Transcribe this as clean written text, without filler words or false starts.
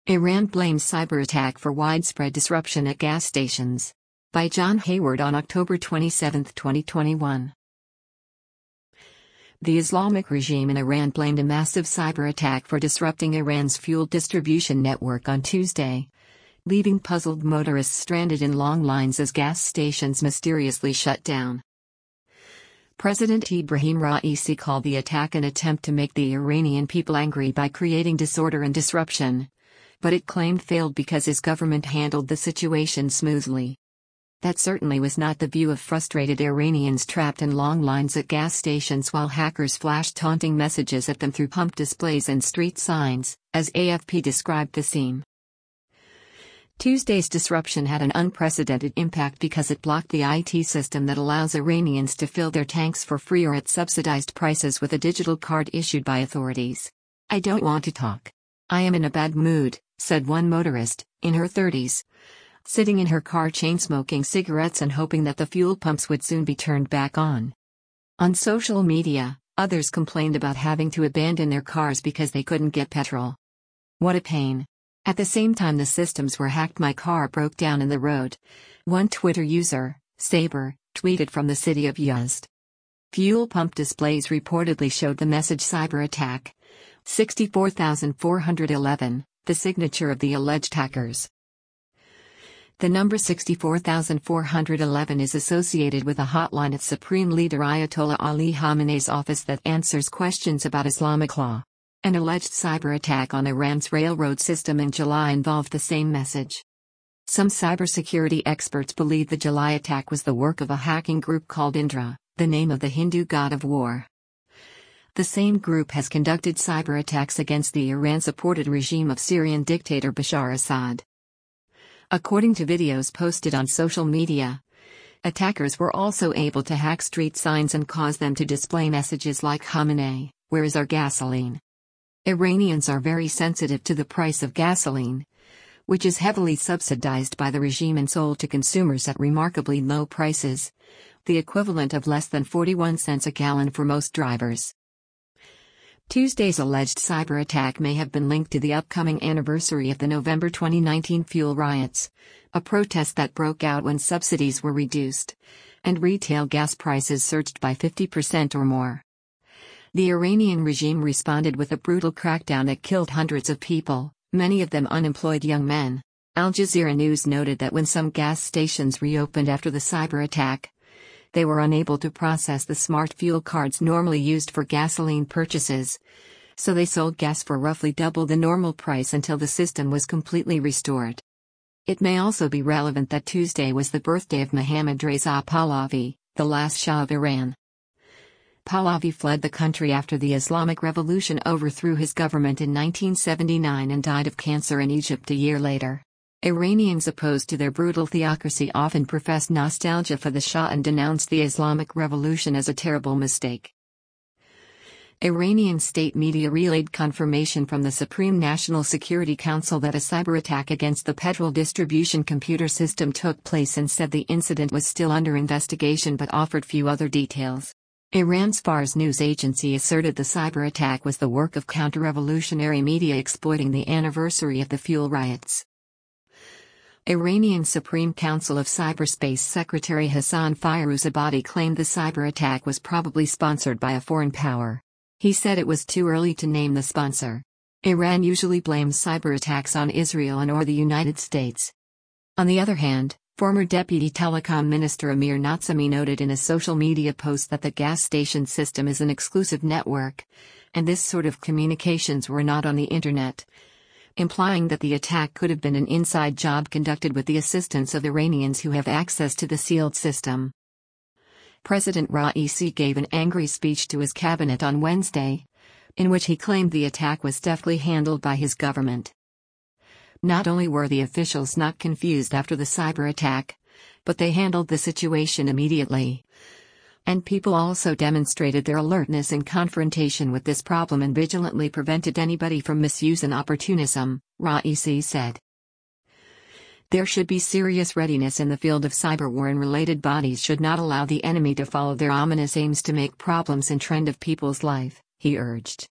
Iran blames cyber attack for widespread disruption at gas stations. By John Hayward on October 27, 2021. The Islamic regime in Iran blamed a massive cyber attack for disrupting Iran's fuel distribution network on Tuesday, leaving puzzled motorists stranded in long lines as gas stations mysteriously shut down. President Ebrahim Raisi called the attack an attempt to make the Iranian people angry by creating disorder and disruption, but it claimed failed because his government handled the situation smoothly. That certainly was not the view of frustrated Iranians trapped in long lines at gas stations while hackers flashed taunting messages at them through pump displays and street signs, as AFP described the scene. Tuesday's disruption had an unprecedented impact because it blocked the IT system that allows Iranians to fill their tanks for free or at subsidized prices with a digital card issued by authorities. "I don't want to talk. I am in a bad mood," said one motorist, in her 30s, sitting in her car chain-smoking cigarettes and hoping that the fuel pumps would soon be turned back on. On social media, others complained about having to abandon their cars because they couldn't get petrol. "What a pain. At the same time the systems were hacked, my car broke down in the road," one Twitter user, Saber, tweeted from the city of Yazd. Fuel pump displays reportedly showed the message "cyber attack 64411, the signature of the alleged hackers. The number 64411 is associated with a hotline at Supreme Leader Ayatollah Ali Khamenei's office that answers questions about Islamic law. An alleged cyber attack on Iran's railroad system in July involved the same message. Some cybersecurity experts believe the July attack was the work of a hacking group called Indra, the name of the Hindu god of war. The same group has conducted cyber attacks against the Iran-supported regime of Syrian dictator Bashar Assad. According to videos posted on social media, attackers were also able to hack street signs and cause them to display messages like "Khamenei, where is our gasoline?" Iranians are very sensitive to the price of gasoline, which is heavily subsidized by the regime and sold to consumers at remarkably low prices, the equivalent of less than 41 cents a gallon for most drivers. Tuesday's alleged cyber attack may have been linked to the upcoming anniversary of the November 2019 fuel riots, a protest that broke out when subsidies were reduced, and retail gas prices surged by 50% or more. The Iranian regime responded with a brutal crackdown that killed hundreds of people, many of them unemployed young men. Al Jazeera News noted that when some gas stations reopened after the cyber attack, they were unable to process the smart fuel cards normally used for gasoline purchases, so they sold gas for roughly double the normal price until the system was completely restored. It may also be relevant that Tuesday was the birthday of Mohammad Reza Pahlavi, the last Shah of Iran. Pahlavi fled the country after the Islamic Revolution overthrew his government in 1979 and died of cancer in Egypt a year later. Iranians opposed to their brutal theocracy often profess nostalgia for the Shah and denounce the Islamic Revolution as a terrible mistake. Iranian state media relayed confirmation from the Supreme National Security Council that a cyber attack against the petrol distribution computer system took place and said the incident was still under investigation but offered few other details. Iran's Fars news agency asserted the cyber attack was the work of counter-revolutionary media exploiting the anniversary of the fuel riots. Iranian Supreme Council of Cyberspace Secretary Hassan Fairuzabadi claimed the cyber attack was probably sponsored by a foreign power. He said it was too early to name the sponsor. Iran usually blames cyber attacks on Israel and/or the United States. On the other hand, former Deputy Telecom Minister Amir Natsami noted in a social media post that the gas station system is an exclusive network, and this sort of communications were not on the internet, implying that the attack could have been an inside job conducted with the assistance of Iranians who have access to the sealed system. President Raisi gave an angry speech to his cabinet on Wednesday, in which he claimed the attack was deftly handled by his government. Not only were the officials not confused after the cyber attack, but they handled the situation immediately. And people also demonstrated their alertness in confrontation with this problem and vigilantly prevented anybody from misuse and opportunism, Raisi said. There should be serious readiness in the field of cyber war, and related bodies should not allow the enemy to follow their ominous aims to make problems in trend of people's life, he urged.